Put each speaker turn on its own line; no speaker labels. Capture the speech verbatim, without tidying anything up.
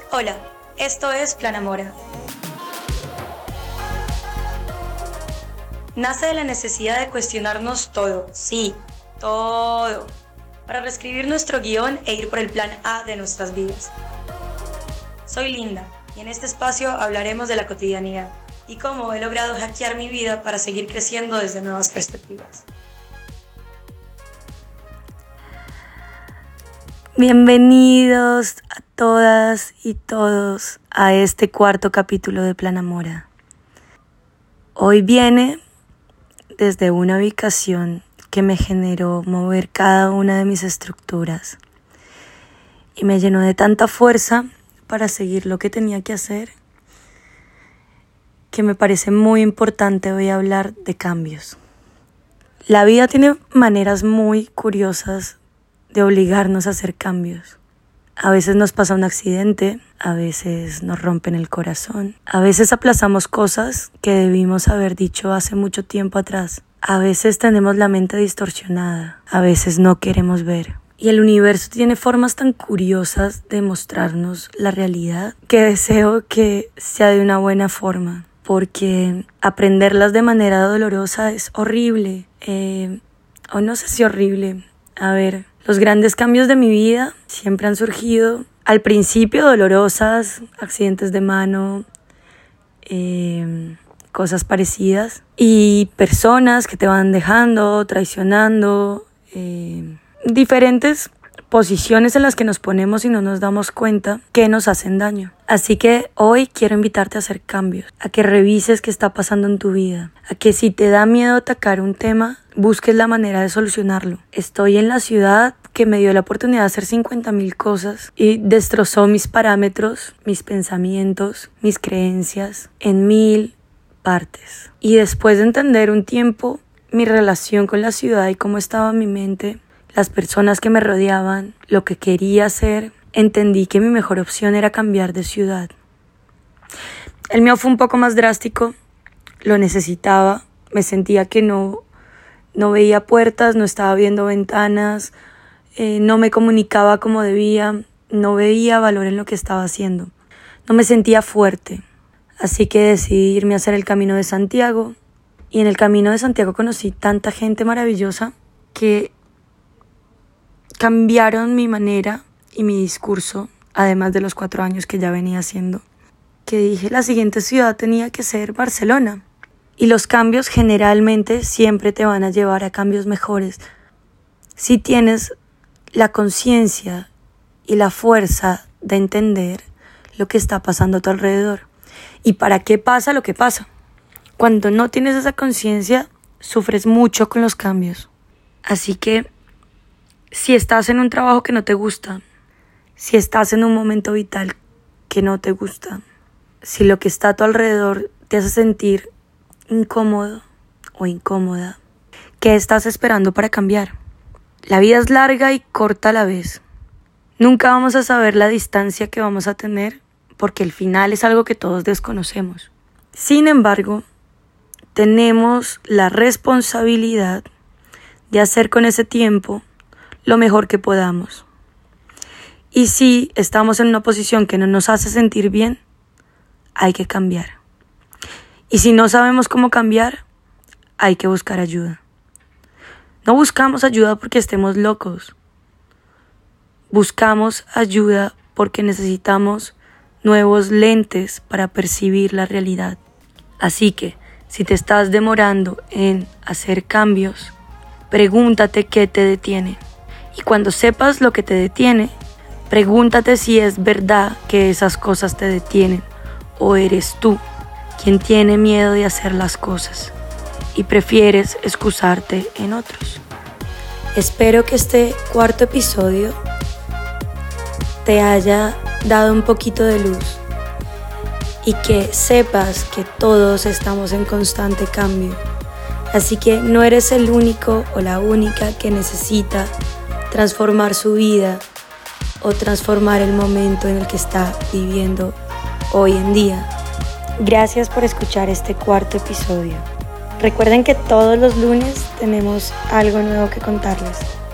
Hola, esto es Plan Amora. Nace de la necesidad de cuestionarnos todo, sí, todo, para reescribir nuestro guión e ir por el plan A de nuestras vidas. Soy Linda y en este espacio hablaremos de la cotidianidad y cómo he logrado hackear mi vida para seguir creciendo desde nuevas perspectivas. Bienvenidos a todas y todos a este cuarto capítulo de Plan Amora. Hoy viene desde una ubicación que me generó mover cada una de mis estructuras y me llenó de tanta fuerza para seguir lo que tenía que hacer, que me parece muy importante hoy hablar de cambios. La vida tiene maneras muy curiosas de obligarnos a hacer cambios. A veces nos pasa un accidente, a veces nos rompen el corazón, a veces aplazamos cosas que debimos haber dicho hace mucho tiempo atrás, a veces tenemos la mente distorsionada, a veces no queremos ver. Y el universo tiene formas tan curiosas de mostrarnos la realidad que deseo que sea de una buena forma, porque aprenderlas de manera dolorosa es horrible, eh, o no sé si horrible. A ver, los grandes cambios de mi vida siempre han surgido al principio dolorosas, accidentes de mano, eh, cosas parecidas y personas que te van dejando, traicionando, eh, diferentes posiciones en las que nos ponemos y no nos damos cuenta que nos hacen daño. Así que hoy quiero invitarte a hacer cambios, a que revises qué está pasando en tu vida, a que si te da miedo atacar un tema, busques la manera de solucionarlo. Estoy en la ciudad que me dio la oportunidad de hacer cincuenta mil cosas y destrozó mis parámetros, mis pensamientos, mis creencias en mil partes. Y después de entender un tiempo mi relación con la ciudad y cómo estaba mi mente, las personas que me rodeaban, lo que quería hacer, entendí que mi mejor opción era cambiar de ciudad. El mío fue un poco más drástico, lo necesitaba, me sentía que no, no veía puertas, no estaba viendo ventanas, eh, no me comunicaba como debía, no veía valor en lo que estaba haciendo, no me sentía fuerte. Así que decidí irme a hacer el Camino de Santiago y en el Camino de Santiago conocí tanta gente maravillosa que cambiaron mi manera y mi discurso, además de los cuatro años que ya venía haciendo, que dije la siguiente ciudad tenía que ser Barcelona. Y los cambios generalmente siempre te van a llevar a cambios mejores si tienes la conciencia y la fuerza de entender lo que está pasando a tu alrededor. ¿Y para qué pasa lo que pasa? Cuando no tienes esa conciencia, sufres mucho con los cambios. Así que si estás en un trabajo que no te gusta, si estás en un momento vital que no te gusta, si lo que está a tu alrededor te hace sentir incómodo o incómoda, ¿qué estás esperando para cambiar? La vida es larga y corta a la vez. Nunca vamos a saber la distancia que vamos a tener porque el final es algo que todos desconocemos. Sin embargo, tenemos la responsabilidad de hacer con ese tiempo lo mejor que podamos. Y si estamos en una posición que no nos hace sentir bien, hay que cambiar. Y si no sabemos cómo cambiar, hay que buscar ayuda. No buscamos ayuda porque estemos locos. Buscamos ayuda porque necesitamos nuevos lentes para percibir la realidad. Así que, si te estás demorando en hacer cambios, pregúntate qué te detiene. Y cuando sepas lo que te detiene, pregúntate si es verdad que esas cosas te detienen o eres tú quien tiene miedo de hacer las cosas y prefieres excusarte en otros. Espero que este cuarto episodio te haya dado un poquito de luz y que sepas que todos estamos en constante cambio. Así que no eres el único o la única que necesita transformar su vida o transformar el momento en el que está viviendo hoy en día. Gracias por escuchar este cuarto episodio. Recuerden que todos los lunes tenemos algo nuevo que contarles.